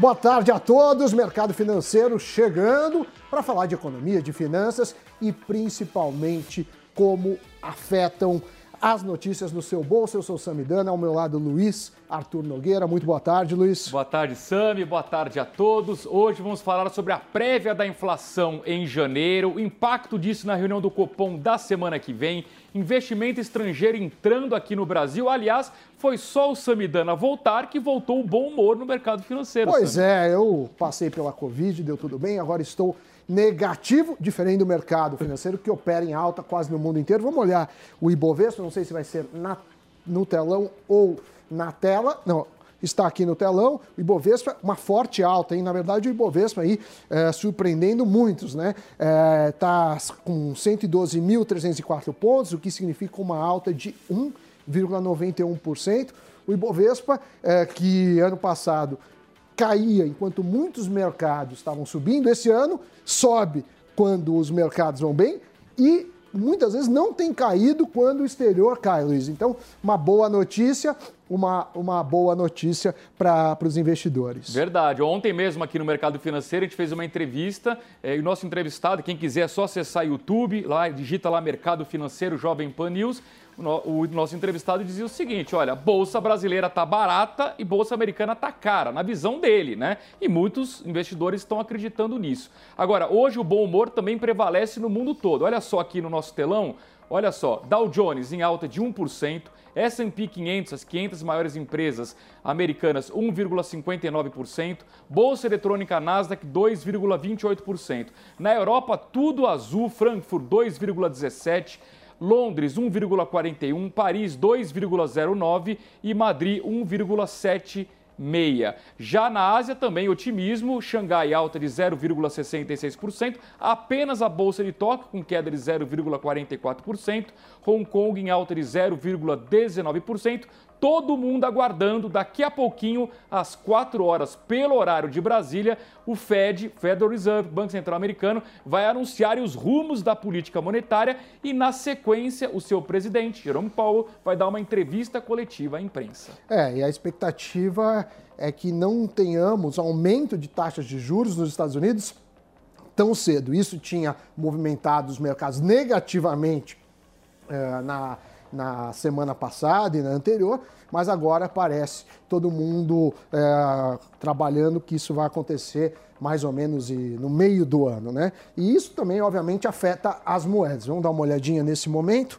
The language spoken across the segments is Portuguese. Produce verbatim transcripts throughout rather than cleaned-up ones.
Boa tarde a todos, mercado financeiro chegando para falar de economia, de finanças e principalmente como afetam as notícias no seu bolso. Eu sou o Samidana, ao meu lado Luiz Arthur Nogueira. Muito boa tarde, Luiz. Boa tarde, Sami. Boa tarde a todos. Hoje vamos falar sobre a prévia da inflação em janeiro, o impacto disso na reunião do Copom da semana que vem, investimento estrangeiro entrando aqui no Brasil. Aliás, foi só o Samidana voltar que voltou o bom humor no mercado financeiro. Pois Sami. é, eu passei pela Covid, deu tudo bem, agora estou negativo, diferente do mercado financeiro que opera em alta quase no mundo inteiro. Vamos olhar o Ibovespa, não sei se vai ser na, no telão ou na tela. Não, está aqui no telão. O Ibovespa, uma forte alta, hein? Na verdade, o Ibovespa aí é, surpreendendo muitos, né? Está é, com cento e doze mil trezentos e quatro pontos, o que significa uma alta de um vírgula noventa e um por cento. O Ibovespa, é, que ano passado caía enquanto muitos mercados estavam subindo, esse ano sobe quando os mercados vão bem e muitas vezes não tem caído quando o exterior cai, Luiz. Então, uma boa notícia, uma, uma boa notícia para os investidores. Verdade. Ontem mesmo aqui no Mercado Financeiro a gente fez uma entrevista é, e o nosso entrevistado, quem quiser é só acessar o YouTube, lá digita lá Mercado Financeiro Jovem Pan News. O nosso entrevistado dizia o seguinte, olha, bolsa brasileira está barata e bolsa americana está cara, na visão dele, né? E muitos investidores estão acreditando nisso. Agora, hoje o bom humor também prevalece no mundo todo. Olha só aqui no nosso telão, olha só, Dow Jones em alta de um por cento, S and P quinhentos, as quinhentas maiores empresas americanas, um vírgula cinquenta e nove por cento, Bolsa Eletrônica Nasdaq, dois vírgula vinte e oito por cento. Na Europa, tudo azul, Frankfurt, dois vírgula dezessete por cento, Londres, um vírgula quarenta e um, Paris, dois vírgula zero nove e Madrid, um vírgula setenta e seis. Já na Ásia, também otimismo, Xangai alta de zero vírgula sessenta e seis por cento, apenas a Bolsa de Tóquio com queda de zero vírgula quarenta e quatro por cento, Hong Kong em alta de zero vírgula dezenove por cento, todo mundo aguardando daqui a pouquinho, às quatro horas, pelo horário de Brasília, o Fed, Federal Reserve, Banco Central Americano, vai anunciar os rumos da política monetária e, na sequência, o seu presidente, Jerome Powell, vai dar uma entrevista coletiva à imprensa. É, e a expectativa é que não tenhamos aumento de taxas de juros nos Estados Unidos tão cedo. Isso tinha movimentado os mercados negativamente é, na... na semana passada e na anterior, mas agora parece todo mundo é, trabalhando que isso vai acontecer mais ou menos no meio do ano, né? E isso também, obviamente, afeta as moedas. Vamos dar uma olhadinha nesse momento.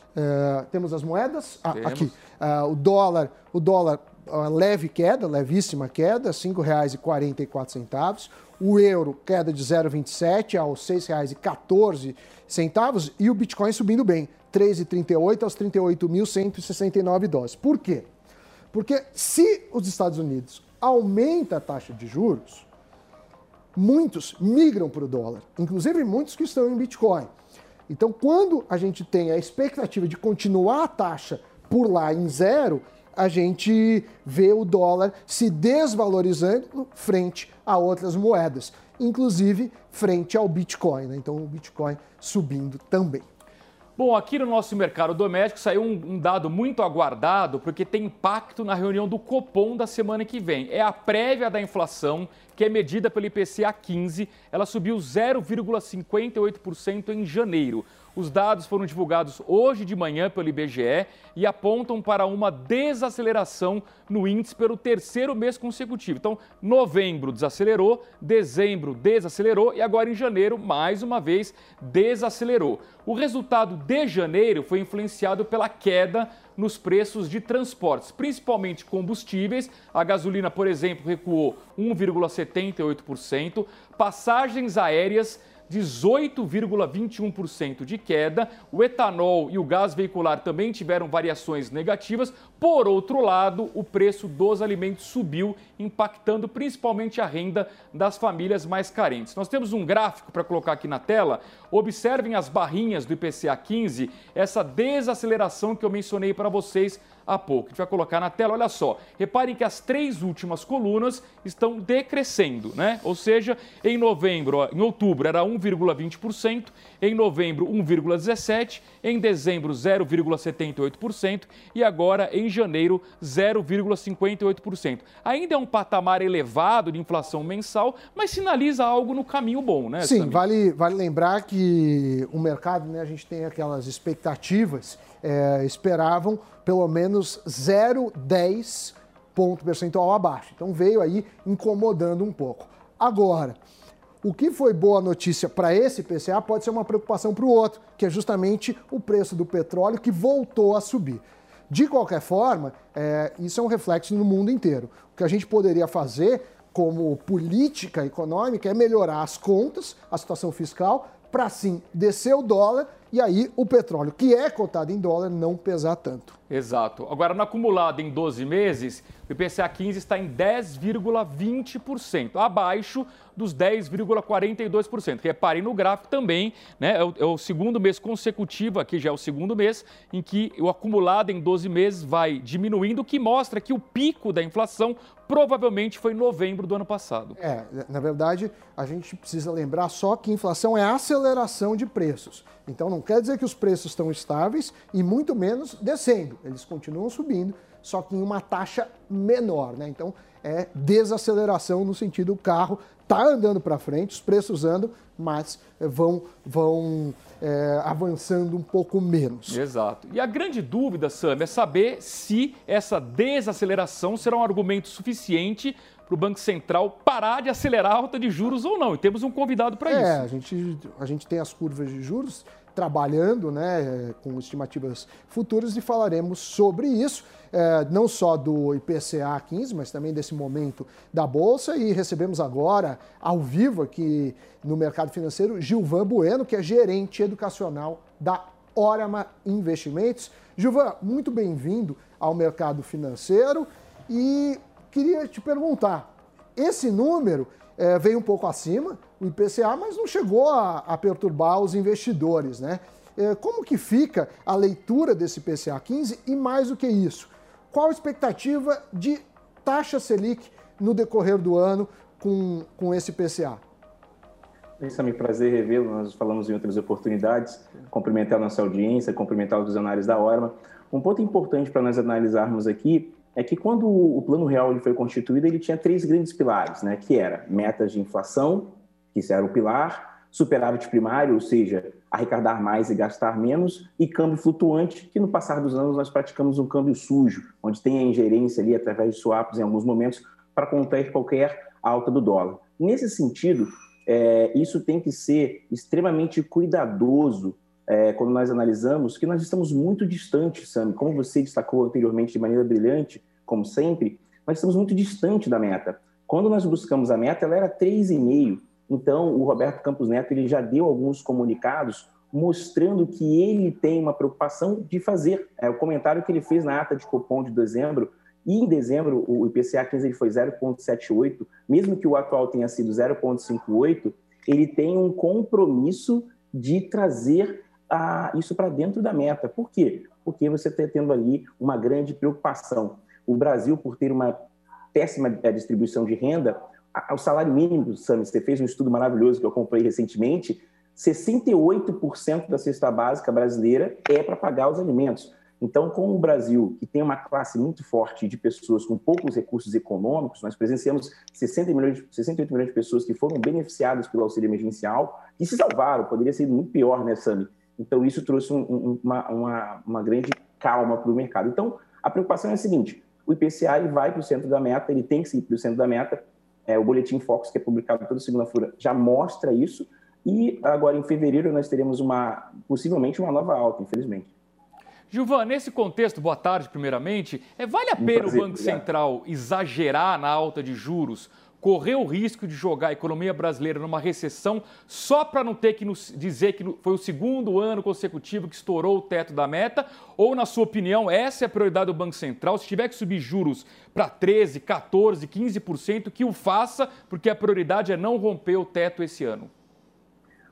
É, temos as moedas. Ah, aqui. É, o dólar, o dólar leve queda, levíssima queda, cinco reais e quarenta e quatro centavos. O euro, queda de zero vírgula vinte e sete aos seis reais e quatorze centavos. E o Bitcoin subindo bem, três reais e trinta e oito aos trinta e oito mil cento e sessenta e nove dólares. Por quê? Porque se os Estados Unidos aumentam a taxa de juros, muitos migram para o dólar, inclusive muitos que estão em Bitcoin. Então, quando a gente tem a expectativa de continuar a taxa por lá em zero, a gente vê o dólar se desvalorizando frente a outras moedas, inclusive frente ao Bitcoin, né? Então o Bitcoin subindo também. Bom, aqui no nosso mercado doméstico saiu um, um dado muito aguardado, porque tem impacto na reunião do Copom da semana que vem. É a prévia da inflação, que é medida pelo I P C A quinze, ela subiu zero vírgula cinquenta e oito por cento em janeiro. Os dados foram divulgados hoje de manhã pelo I B G E e apontam para uma desaceleração no índice pelo terceiro mês consecutivo. Então, novembro desacelerou, dezembro desacelerou e agora em janeiro, mais uma vez, desacelerou. O resultado de janeiro foi influenciado pela queda nos preços de transportes, principalmente combustíveis. A gasolina, por exemplo, recuou um vírgula setenta e oito por cento, passagens aéreas dezoito vírgula vinte e um por cento de queda. O etanol e o gás veicular também tiveram variações negativas. Por outro lado, o preço dos alimentos subiu, impactando principalmente a renda das famílias mais carentes. Nós temos um gráfico para colocar aqui na tela. Observem as barrinhas do I P C A quinze, essa desaceleração que eu mencionei para vocês há pouco. A gente vai colocar na tela, olha só. Reparem que as três últimas colunas estão decrescendo, né? Ou seja, em novembro, ó, em outubro era um vírgula vinte por cento, em novembro um vírgula dezessete por cento, em dezembro zero vírgula setenta e oito por cento e agora em janeiro zero vírgula cinquenta e oito por cento. Ainda é um patamar elevado de inflação mensal, mas sinaliza algo no caminho bom, né? Sim, vale, vale lembrar que o mercado, né, a gente tem aquelas expectativas, é, esperavam pelo menos zero vírgula dez ponto percentual abaixo. Então veio aí incomodando um pouco. Agora, o que foi boa notícia para esse I P C A pode ser uma preocupação para o outro, que é justamente o preço do petróleo que voltou a subir. De qualquer forma, é, isso é um reflexo no mundo inteiro. O que a gente poderia fazer como política econômica é melhorar as contas, a situação fiscal, para sim descer o dólar e aí o petróleo, que é cotado em dólar, não pesar tanto. Exato. Agora, no acumulado em doze meses, o I P C A quinze está em dez vírgula vinte por cento, abaixo dos dez vírgula quarenta e dois por cento. Reparem no gráfico também, né? É o, é o segundo mês consecutivo, aqui já é o segundo mês, em que o acumulado em doze meses vai diminuindo, o que mostra que o pico da inflação provavelmente foi em novembro do ano passado. É, na verdade, a gente precisa lembrar só que inflação é aceleração de preços. Então não quer dizer que os preços estão estáveis e muito menos descendo. Eles continuam subindo, só que em uma taxa menor, né? Então é desaceleração no sentido o carro está andando para frente, os preços andam, mas vão, vão é, avançando um pouco menos. Exato. E a grande dúvida, Sam, é saber se essa desaceleração será um argumento suficiente para o Banco Central parar de acelerar a alta de juros ou não. E temos um convidado para é, isso. É, a gente, a gente tem as curvas de juros trabalhando, né, com estimativas futuras e falaremos sobre isso, é, não só do I P C A quinze, mas também desse momento da Bolsa. E recebemos agora, ao vivo aqui no Mercado Financeiro, Gilvan Bueno, que é gerente educacional da Órama Investimentos. Gilvan, muito bem-vindo ao Mercado Financeiro e queria te perguntar, esse número é, veio um pouco acima, o I P C A, mas não chegou a, a perturbar os investidores, né? É, como que fica a leitura desse I P C A quinze e, mais do que isso, qual a expectativa de taxa Selic no decorrer do ano com, com esse I P C A? Isso é um prazer revê-lo, nós falamos em outras oportunidades, cumprimentar a nossa audiência, cumprimentar os visionários da Órama. Um ponto importante para nós analisarmos aqui é que quando o Plano Real ele foi constituído, ele tinha três grandes pilares, né, que era metas de inflação, que isso era o pilar, superávit primário, ou seja, arrecadar mais e gastar menos, e câmbio flutuante, que no passar dos anos nós praticamos um câmbio sujo, onde tem a ingerência ali através de swaps em alguns momentos para conter qualquer alta do dólar. Nesse sentido, é, isso tem que ser extremamente cuidadoso é, quando nós analisamos que nós estamos muito distantes, Sam, como você destacou anteriormente de maneira brilhante, como sempre, nós estamos muito distantes da meta. Quando nós buscamos a meta, ela era três vírgula cinco por cento. Então, o Roberto Campos Neto ele já deu alguns comunicados mostrando que ele tem uma preocupação de fazer. É, o comentário que ele fez na ata de Copom de dezembro, e em dezembro o I P C A quinze ele foi zero vírgula setenta e oito, mesmo que o atual tenha sido zero vírgula cinquenta e oito, ele tem um compromisso de trazer a, isso para dentro da meta. Por quê? Porque você está tendo ali uma grande preocupação. O Brasil, por ter uma péssima distribuição de renda, o salário mínimo, Sam, você fez um estudo maravilhoso que eu comprei recentemente, sessenta e oito por cento da cesta básica brasileira é para pagar os alimentos. Então, com o Brasil, que tem uma classe muito forte de pessoas com poucos recursos econômicos, nós presenciamos sessenta milhões, sessenta e oito milhões de pessoas que foram beneficiadas pelo auxílio emergencial e se salvaram, poderia ser muito pior, né, Sam? Então, isso trouxe um, um, uma, uma, uma grande calma para o mercado. Então, a preocupação é a seguinte, o I P C A ele vai para o centro da meta, ele tem que ir para o centro da meta. É, o Boletim Focus, que é publicado toda segunda-feira, já mostra isso. E agora, em fevereiro, nós teremos uma, possivelmente uma nova alta, infelizmente. Gilvan, nesse contexto, boa tarde, primeiramente, é, vale a pena o Banco Central exagerar na alta de juros, correr o risco de jogar a economia brasileira numa recessão só para não ter que nos dizer que foi o segundo ano consecutivo que estourou o teto da meta? Ou, na sua opinião, essa é a prioridade do Banco Central? Se tiver que subir juros para treze, quatorze, quinze por cento, que o faça, porque a prioridade é não romper o teto esse ano.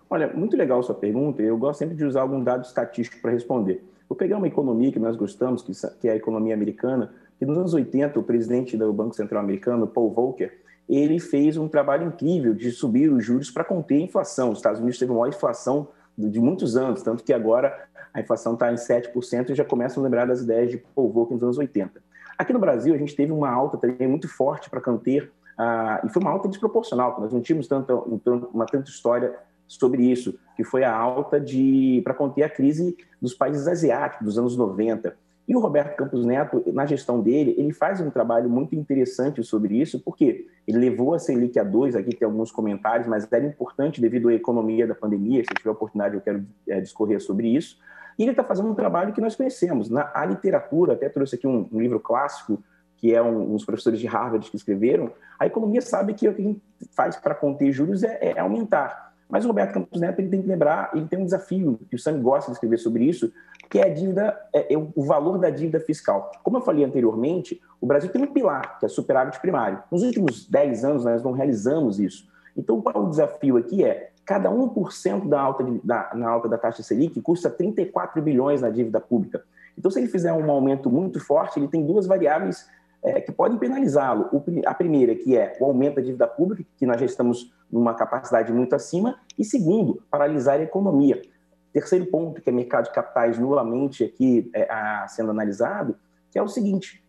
Olha, muito legal a sua pergunta. Eu gosto sempre de usar algum dado estatístico para responder. Vou pegar uma economia que nós gostamos, que é a economia americana, que nos anos oitenta, o presidente do Banco Central americano, Paul Volcker, ele fez um trabalho incrível de subir os juros para conter a inflação. Os Estados Unidos teve uma maior inflação de muitos anos, tanto que agora a inflação está em sete por cento e já começam a lembrar das ideias de Paul Volcker nos anos oitenta. Aqui no Brasil, a gente teve uma alta também muito forte para conter, uh, e foi uma alta desproporcional, nós não tínhamos tanta, uma tanta história sobre isso, que foi a alta para conter a crise dos países asiáticos dos anos noventa. E o Roberto Campos Neto, na gestão dele, ele faz um trabalho muito interessante sobre isso, porque ele levou a Selic a dois, aqui tem alguns comentários, mas era importante devido à economia da pandemia, se tiver oportunidade eu quero é, discorrer sobre isso. E ele está fazendo um trabalho que nós conhecemos. Na a literatura, até trouxe aqui um, um livro clássico, que é um, uns professores de Harvard que escreveram, a economia sabe que o que a gente faz para conter juros é, é aumentar. Mas o Roberto Campos Neto ele tem que lembrar, ele tem um desafio, que o Sam gosta de escrever sobre isso, que é a dívida, é, é o valor da dívida fiscal. Como eu falei anteriormente, o Brasil tem um pilar, que é superávit primário. Nos últimos dez anos, nós não realizamos isso. Então, o desafio aqui é, cada um por cento da alta, de, da, na alta da taxa Selic custa trinta e quatro bilhões na dívida pública. Então, se ele fizer um aumento muito forte, ele tem duas variáveis é, que podem penalizá-lo. A primeira, que é o aumento da dívida pública, que nós já estamos numa capacidade muito acima, e segundo, paralisar a economia. Terceiro ponto, que é mercado de capitais nulamente aqui é, a, sendo analisado, que é o seguinte,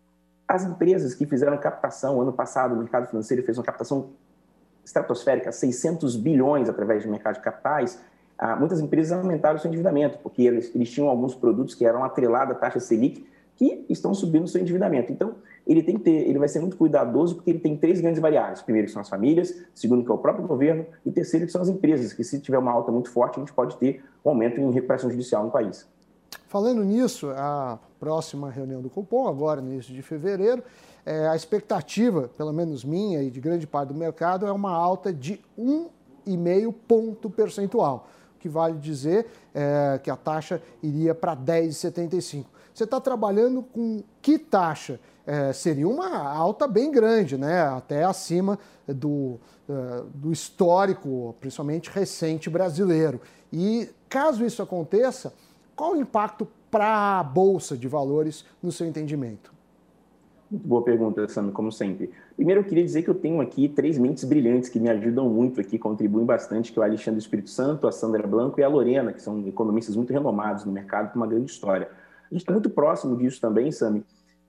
as empresas que fizeram captação, ano passado o mercado financeiro fez uma captação estratosférica, seiscentos bilhões através do mercado de capitais, ah, muitas empresas aumentaram o seu endividamento, porque eles, eles tinham alguns produtos que eram atrelados à taxa Selic, que estão subindo o seu endividamento. Então, ele tem que ter, ele vai ser muito cuidadoso, porque ele tem três grandes variáveis. Primeiro, que são as famílias, segundo, que é o próprio governo, e terceiro, que são as empresas, que se tiver uma alta muito forte, a gente pode ter um aumento em recuperação judicial no país. Falando nisso, a próxima reunião do Copom, agora no início de fevereiro, é, a expectativa, pelo menos minha e de grande parte do mercado, é uma alta de um vírgula cinco ponto percentual, o que vale dizer é, que a taxa iria para dez vírgula setenta e cinco. Você está trabalhando com que taxa? É, seria uma alta bem grande, né? Até acima do, uh, do histórico, principalmente recente, brasileiro. E caso isso aconteça, qual o impacto para a Bolsa de Valores no seu entendimento? Muito boa pergunta, Sam, como sempre. Primeiro, eu queria dizer que eu tenho aqui três mentes brilhantes que me ajudam muito aqui, contribuem bastante, que é o Alexandre Espírito Santo, a Sandra Blanco e a Lorena, que são economistas muito renomados no mercado, com uma grande história. A gente está muito próximo disso também, Sam,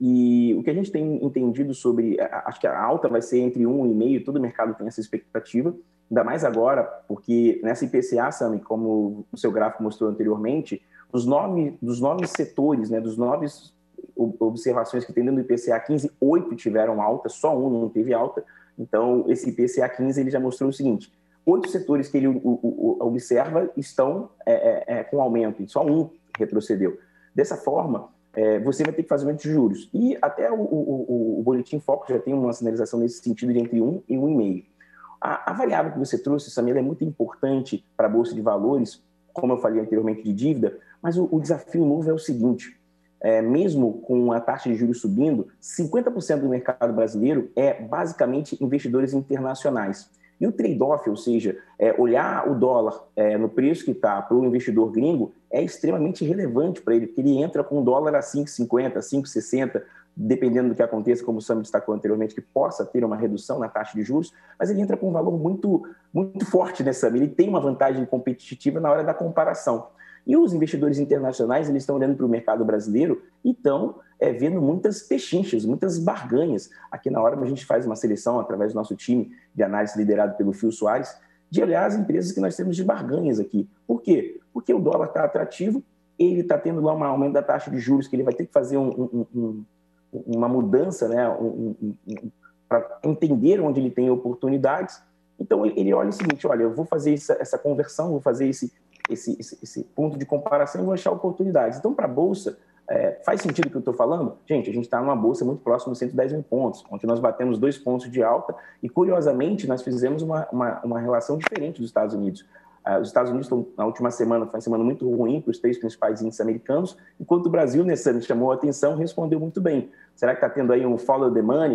e o que a gente tem entendido sobre, acho que a alta vai ser entre um e meio, todo o mercado tem essa expectativa, ainda mais agora, porque nessa I P C A, Sam, como o seu gráfico mostrou anteriormente, os nove, dos nove setores, né, dos nove observações que tem dentro do I P C A quinze, oito tiveram alta, só um não teve alta, então esse I P C A quinze ele já mostrou o seguinte, oito setores que ele o, o, o, observa estão é, é, é, com aumento, e só um retrocedeu. Dessa forma, é, você vai ter que fazer aumento de juros. E até o, o, o Boletim Focus já tem uma sinalização nesse sentido de entre um e um vírgula cinco. A, a variável que você trouxe, Samir, é muito importante para a Bolsa de Valores, como eu falei anteriormente de dívida, mas o, o desafio novo é o seguinte, é, mesmo com a taxa de juros subindo, cinquenta por cento do mercado brasileiro é basicamente investidores internacionais. E o trade-off, ou seja, é, olhar o dólar é, no preço que está para o investidor gringo é extremamente relevante para ele, porque ele entra com o dólar a cinco reais e cinquenta centavos, cinco reais e sessenta centavos, dependendo do que aconteça, como o Sam destacou anteriormente, que possa ter uma redução na taxa de juros, mas ele entra com um valor muito, muito forte, né, Sam? Ele tem uma vantagem competitiva na hora da comparação. E os investidores internacionais, eles estão olhando para o mercado brasileiro e estão é, vendo muitas pechinchas, muitas barganhas. Aqui na hora a gente faz uma seleção, através do nosso time de análise liderado pelo Phil Soares, de olhar as empresas que nós temos de barganhas aqui. Por quê? Porque o dólar está atrativo, ele está tendo lá um aumento da taxa de juros, que ele vai ter que fazer um, um, um, uma mudança, né, um, um, um, para entender onde ele tem oportunidades. Então, ele olha o seguinte, olha, eu vou fazer essa, essa conversão, vou fazer esse... Esse, esse, esse ponto de comparação e vou achar oportunidades. Então, para a Bolsa, é, faz sentido o que eu estou falando? Gente, a gente está numa Bolsa muito próxima dos cento e dez mil pontos, onde nós batemos dois pontos de alta e, curiosamente, nós fizemos uma, uma, uma relação diferente dos Estados Unidos. Ah, os Estados Unidos estão, na última semana, foi uma semana muito ruim para os três principais índices americanos, enquanto o Brasil, nesse ano, chamou a atenção, respondeu muito bem. Será que está tendo aí um follow the money?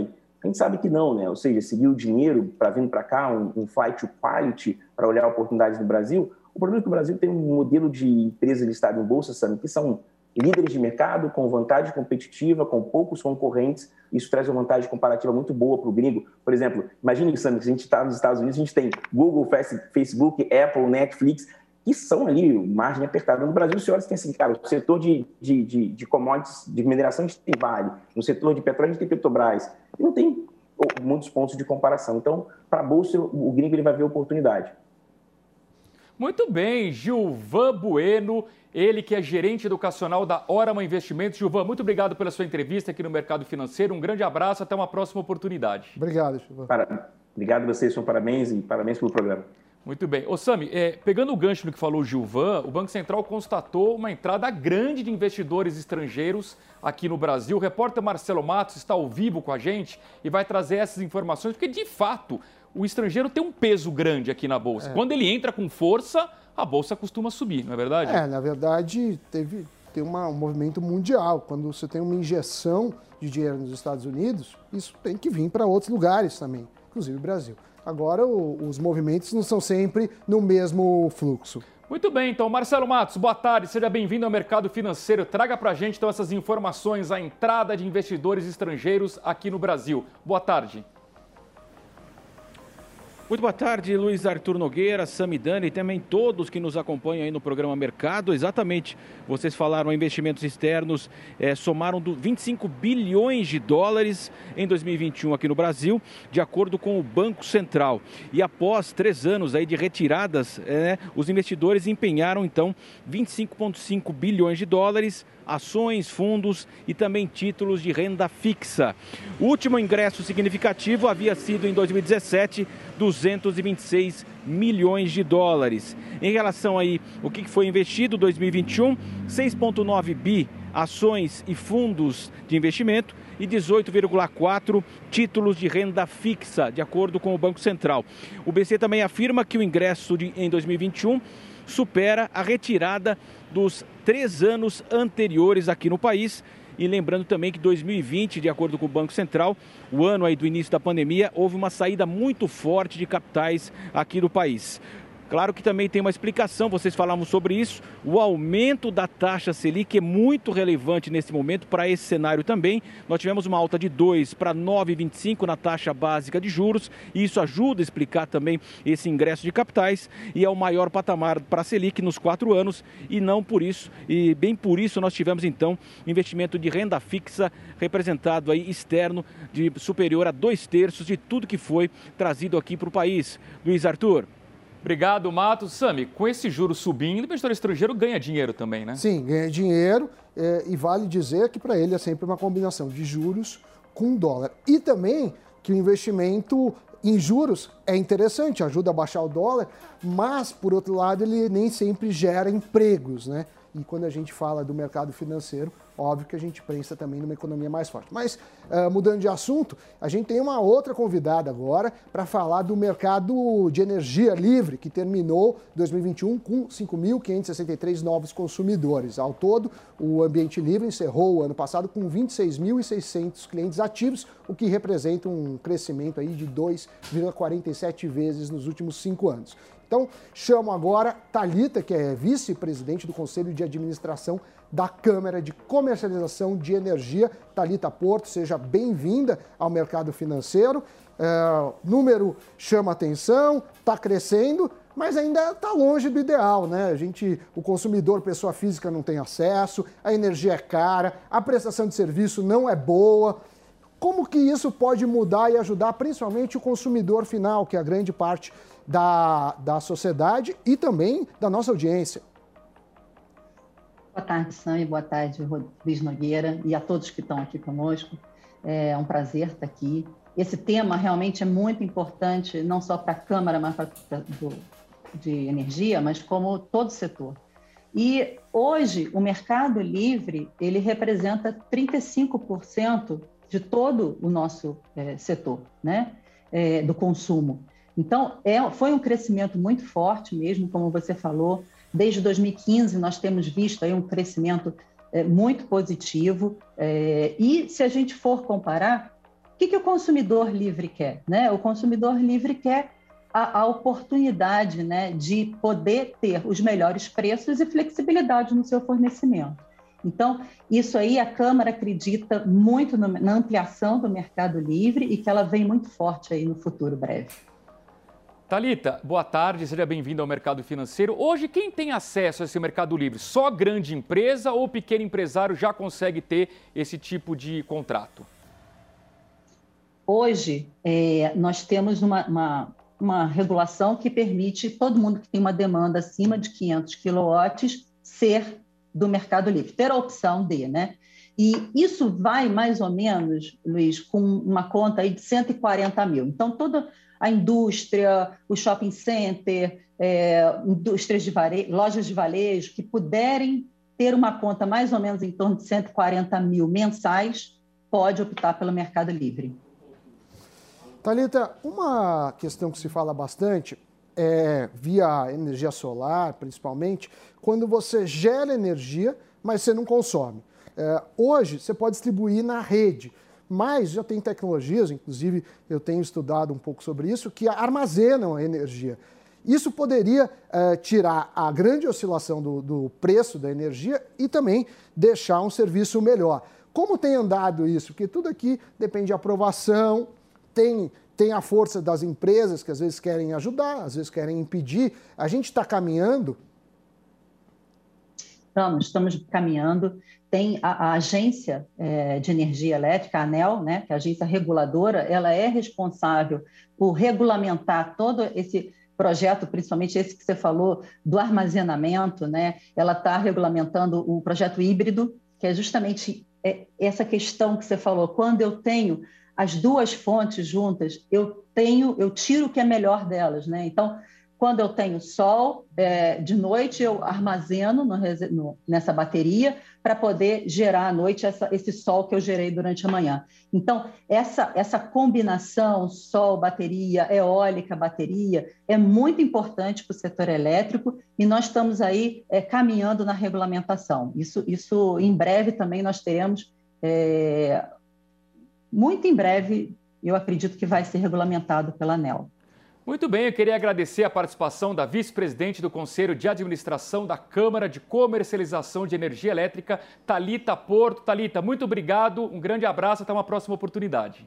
A gente sabe que não, né? Ou seja, seguir o dinheiro para vir para cá, um, um flight to quality para olhar oportunidades no Brasil. O problema é que o Brasil tem um modelo de empresa listada em bolsa, Sami, que são líderes de mercado, com vantagem competitiva, com poucos concorrentes. Isso traz uma vantagem comparativa muito boa para o gringo. Por exemplo, imagine, Sami, que a gente está nos Estados Unidos, a gente tem Google, Facebook, Apple, Netflix, que são ali margem apertada. No Brasil, senhores, tem assim, cara, o setor de, de, de, de commodities, de mineração, a gente tem Vale. No setor de petróleo, a gente tem Petrobras. E não tem muitos pontos de comparação. Então, para a Bolsa, o gringo ele vai ver oportunidade. Muito bem, Gilvan Bueno, ele que é gerente educacional da Orama Investimentos. Gilvan, muito obrigado pela sua entrevista aqui no Mercado Financeiro. Um grande abraço, até uma próxima oportunidade. Obrigado, Gilvan. Para... Obrigado a vocês, são parabéns e parabéns pelo programa. Muito bem. Ô Sami, é, pegando o gancho no que falou o Gilvan, o Banco Central constatou uma entrada grande de investidores estrangeiros aqui no Brasil. O repórter Marcelo Matos está ao vivo com a gente e vai trazer essas informações, porque de fato o estrangeiro tem um peso grande aqui na Bolsa. É. Quando ele entra com força, a Bolsa costuma subir, não é verdade? É, na verdade, teve, tem uma, um movimento mundial. Quando você tem uma injeção de dinheiro nos Estados Unidos, isso tem que vir para outros lugares também, inclusive o Brasil. Agora, o, os movimentos não são sempre no mesmo fluxo. Muito bem, então, Marcelo Matos, boa tarde, seja bem-vindo ao Mercado Financeiro. Traga para a gente, então, essas informações, a entrada de investidores estrangeiros aqui no Brasil. Boa tarde. Muito boa tarde, Luiz Arthur Nogueira, Sami Dani e também todos que nos acompanham aí no programa Mercado. Exatamente, vocês falaram, investimentos externos é, somaram vinte e cinco bilhões de dólares em dois mil e vinte e um aqui no Brasil, de acordo com o Banco Central. E após três anos aí de retiradas, é, os investidores empenharam então vinte e cinco vírgula cinco bilhões de dólares, ações, fundos e também títulos de renda fixa. O último ingresso significativo havia sido em dois mil e dezessete, duzentos e vinte e seis milhões de dólares. Em relação aí o que foi investido em dois mil e vinte e um, seis vírgula nove bi ações e fundos de investimento e dezoito vírgula quatro títulos de renda fixa, de acordo com o Banco Central. O B C também afirma que o ingresso de, em dois mil e vinte e um supera a retirada dos três anos anteriores aqui no país. E lembrando também que dois mil e vinte, de acordo com o Banco Central, o ano aí do início da pandemia, houve uma saída muito forte de capitais aqui do país. Claro que também tem uma explicação, vocês falavam sobre isso, o aumento da taxa Selic é muito relevante nesse momento para esse cenário também. Nós tivemos uma alta de dois para nove vírgula vinte e cinco na taxa básica de juros, e isso ajuda a explicar também esse ingresso de capitais, e é o maior patamar para a Selic nos quatro anos, e não por isso, e bem por isso nós tivemos então investimento de renda fixa representado aí externo de superior a dois terços de tudo que foi trazido aqui para o país. Luiz Arthur. Obrigado, Matos. Sami, com esse juro subindo, o investidor estrangeiro ganha dinheiro também, né? Sim, ganha dinheiro é, e vale dizer que para ele é sempre uma combinação de juros com dólar. E também que o investimento em juros é interessante, ajuda a baixar o dólar, mas, por outro lado, ele nem sempre gera empregos, né? E quando a gente fala do mercado financeiro, óbvio que a gente pensa também numa economia mais forte. Mas, uh, mudando de assunto, a gente tem uma outra convidada agora para falar do mercado de energia livre, que terminou dois mil e vinte e um com cinco mil quinhentos e sessenta e três novos consumidores. Ao todo, o ambiente livre encerrou o ano passado com vinte e seis mil e seiscentos clientes ativos, o que representa um crescimento aí de dois vírgula quarenta e sete vezes nos últimos cinco anos. Então, chamo agora Thalita, que é vice-presidente do Conselho de Administração da Câmara de Comercialização de Energia. Thalita Porto, seja bem-vinda ao mercado financeiro. É, número chama atenção, está crescendo, mas ainda está longe do ideal, né? A gente, o consumidor, pessoa física, não tem acesso, a energia é cara, a prestação de serviço não é boa. Como que isso pode mudar e ajudar principalmente o consumidor final, que é a grande parte da, da sociedade e também da nossa audiência? Boa tarde, Sami, boa tarde, Luiz Nogueira, e a todos que estão aqui conosco. É um prazer estar aqui. Esse tema realmente é muito importante, não só para a Câmara mas pra, pra, do, de Energia, mas como todo o setor. E hoje, o mercado livre, ele representa trinta e cinco por cento de todo o nosso é, setor, né? É, do consumo. Então, é, foi um crescimento muito forte mesmo, como você falou. Desde dois mil e quinze, nós temos visto aí um crescimento é, muito positivo. É, e, se a gente for comparar, o que, que o consumidor livre quer? Né? O consumidor livre quer a, a oportunidade, né, de poder ter os melhores preços e flexibilidade no seu fornecimento. Então, isso aí a Câmara acredita muito no, na ampliação do mercado livre e que ela vem muito forte aí no futuro breve. Thalita, boa tarde, seja bem-vindo ao Mercado Financeiro. Hoje, quem tem acesso a esse mercado livre? Só grande empresa ou pequeno empresário já consegue ter esse tipo de contrato? Hoje, é, nós temos uma, uma, uma regulação que permite todo mundo que tem uma demanda acima de quinhentos quilowatts ser do mercado livre, ter a opção de, né? E isso vai mais ou menos, Luiz, com uma conta aí de cento e quarenta mil. Então, toda a indústria, o shopping center, é, indústrias de varejo, lojas de varejo, que puderem ter uma conta mais ou menos em torno de cento e quarenta mil mensais, pode optar pelo mercado livre. Thalita, uma questão que se fala bastante é via energia solar, principalmente, quando você gera energia, mas você não consome. É, hoje, você pode distribuir na rede, mas já tem tecnologias, inclusive eu tenho estudado um pouco sobre isso, que armazenam a energia. Isso poderia é, tirar a grande oscilação do, do preço da energia e também deixar um serviço melhor. Como tem andado isso? Porque tudo aqui depende de aprovação, tem, tem a força das empresas que às vezes querem ajudar, às vezes querem impedir. A gente está caminhando? Estamos, estamos caminhando. Tem a, a Agência é, de Energia Elétrica, a ANEEL, né, que é a agência reguladora, ela é responsável por regulamentar todo esse projeto, principalmente esse que você falou, do armazenamento, né? Ela está regulamentando o projeto híbrido, que é justamente essa questão que você falou. Quando eu tenho as duas fontes juntas, eu tenho, eu tiro o que é melhor delas, né? Então, quando eu tenho sol, é, de noite eu armazeno no, no, nessa bateria para poder gerar à noite essa, esse sol que eu gerei durante a manhã. Então, essa, essa combinação sol, bateria, eólica, bateria, é muito importante para o setor elétrico e nós estamos aí é, caminhando na regulamentação. Isso, isso, em breve, também nós teremos, é, muito em breve, eu acredito que vai ser regulamentado pela ANEEL. Muito bem, eu queria agradecer a participação da vice-presidente do Conselho de Administração da Câmara de Comercialização de Energia Elétrica, Thalita Porto. Thalita, muito obrigado, um grande abraço, até uma próxima oportunidade.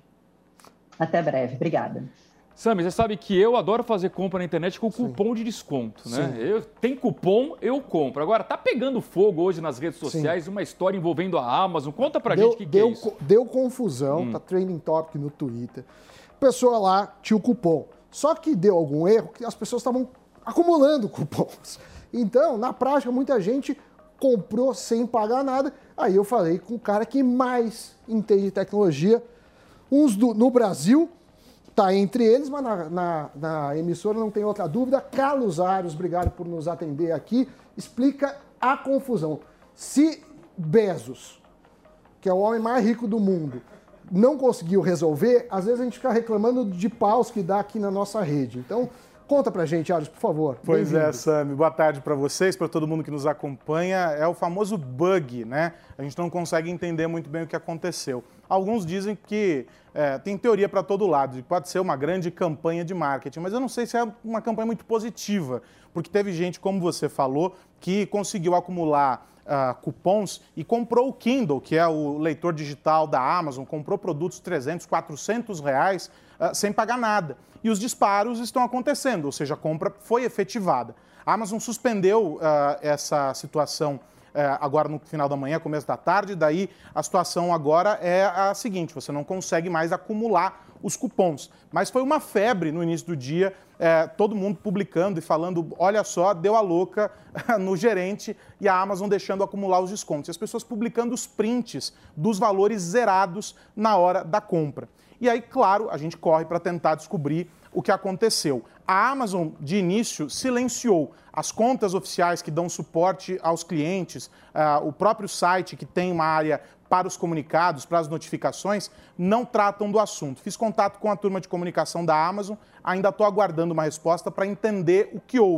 Até breve, obrigada. Sami, você sabe que eu adoro fazer compra na internet com cupom Sim. de desconto, né? Eu, tem cupom, eu compro. Agora, tá pegando fogo hoje nas redes sociais Sim. uma história envolvendo a Amazon. Conta pra deu, gente o que, deu, que é isso. Deu confusão, hum. tá trending topic no Twitter. Pessoa lá tinha o cupom. Só que deu algum erro que as pessoas estavam acumulando cupons. Então, na prática, muita gente comprou sem pagar nada. Aí eu falei com o cara que mais entende de tecnologia. Uns do, no Brasil, está entre eles, mas na, na, na emissora não tem outra dúvida. Carlos Arios, obrigado por nos atender aqui. Explica a confusão. Se Bezos, que é o homem mais rico do mundo, não conseguiu resolver, às vezes a gente fica reclamando de paus que dá aqui na nossa rede. Então, conta pra gente, Arios, por favor. Pois é, Sami. Boa tarde para vocês, para todo mundo que nos acompanha. É o famoso bug, né? A gente não consegue entender muito bem o que aconteceu. Alguns dizem que é, tem teoria para todo lado, pode ser uma grande campanha de marketing, mas eu não sei se é uma campanha muito positiva, porque teve gente, como você falou, que conseguiu acumular Uh, cupons e comprou o Kindle, que é o leitor digital da Amazon, comprou produtos trezentos, quatrocentos reais uh, sem pagar nada. E os disparos estão acontecendo, ou seja, a compra foi efetivada. A Amazon suspendeu uh, essa situação uh, agora no final da manhã, começo da tarde, daí a situação agora é a seguinte, você não consegue mais acumular os cupons. Mas foi uma febre no início do dia, é, todo mundo publicando e falando, olha só, deu a louca no gerente e a Amazon deixando acumular os descontos. E as pessoas publicando os prints dos valores zerados na hora da compra. E aí, claro, a gente corre para tentar descobrir o que aconteceu. A Amazon, de início, silenciou as contas oficiais que dão suporte aos clientes, uh, o próprio site que tem uma área para os comunicados, para as notificações, não tratam do assunto. Fiz contato com a turma de comunicação da Amazon, ainda estou aguardando uma resposta para entender o que houve.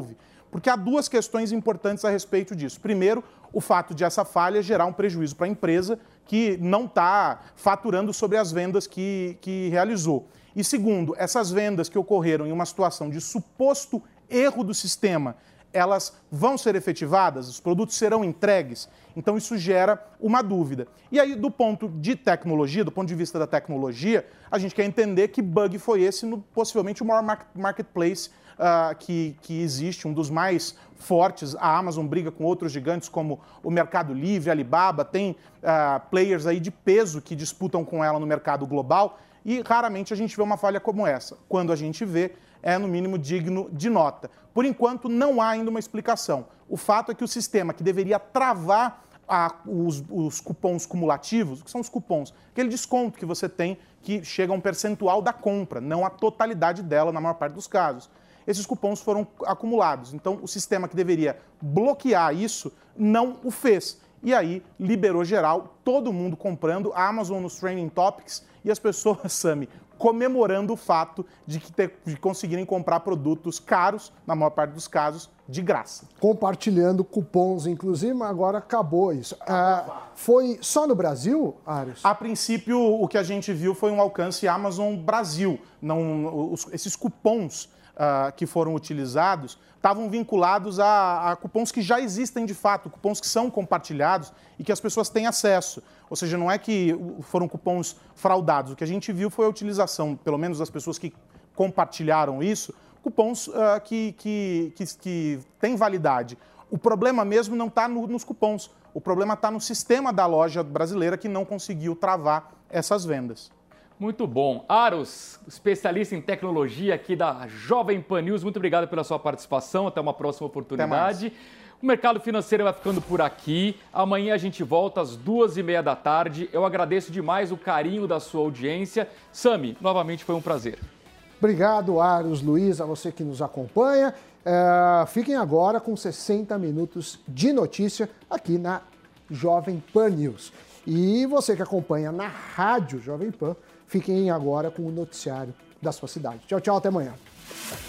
Porque há duas questões importantes a respeito disso. Primeiro, o fato de essa falha gerar um prejuízo para a empresa que não está faturando sobre as vendas que, que realizou. E segundo, essas vendas que ocorreram em uma situação de suposto erro do sistema, elas vão ser efetivadas? Os produtos serão entregues? Então isso gera uma dúvida. E aí, do ponto de tecnologia, do ponto de vista da tecnologia, a gente quer entender que bug foi esse no possivelmente o maior marketplace uh, que, que existe, um dos mais fortes. A Amazon briga com outros gigantes como o Mercado Livre, Alibaba, tem uh, players aí de peso que disputam com ela no mercado global e raramente a gente vê uma falha como essa. Quando a gente vê, é no mínimo digno de nota. Por enquanto, não há ainda uma explicação. O fato é que o sistema que deveria travar a, os, os cupons cumulativos, que são os cupons, aquele desconto que você tem que chega a um percentual da compra, não a totalidade dela na maior parte dos casos. Esses cupons foram acumulados. Então, o sistema que deveria bloquear isso não o fez. E aí, liberou geral, todo mundo comprando, a Amazon nos Trending Topics e as pessoas, Sami, comemorando o fato de, que ter, de conseguirem comprar produtos caros, na maior parte dos casos, de graça. Compartilhando cupons, inclusive, mas agora acabou isso. Ah, foi só no Brasil, Ares? A princípio, o que a gente viu foi um alcance Amazon Brasil. Não, os, esses cupons uh, que foram utilizados estavam vinculados a, a cupons que já existem de fato, cupons que são compartilhados e que as pessoas têm acesso. Ou seja, não é que foram cupons fraudados. O que a gente viu foi a utilização, pelo menos das pessoas que compartilharam isso, cupons uh, que, que, que, que têm validade. O problema mesmo não está no, nos cupons. O problema está no sistema da loja brasileira que não conseguiu travar essas vendas. Muito bom. Aros, especialista em tecnologia aqui da Jovem Pan News, muito obrigado pela sua participação. Até uma próxima oportunidade. O Mercado Financeiro vai ficando por aqui. Amanhã a gente volta às duas e meia da tarde. Eu agradeço demais o carinho da sua audiência. Sami, novamente foi um prazer. Obrigado, Aros, Luiz, a você que nos acompanha. É, fiquem agora com sessenta minutos de notícia aqui na Jovem Pan News. E você que acompanha na rádio Jovem Pan, fiquem agora com o noticiário da sua cidade. Tchau, tchau, até amanhã.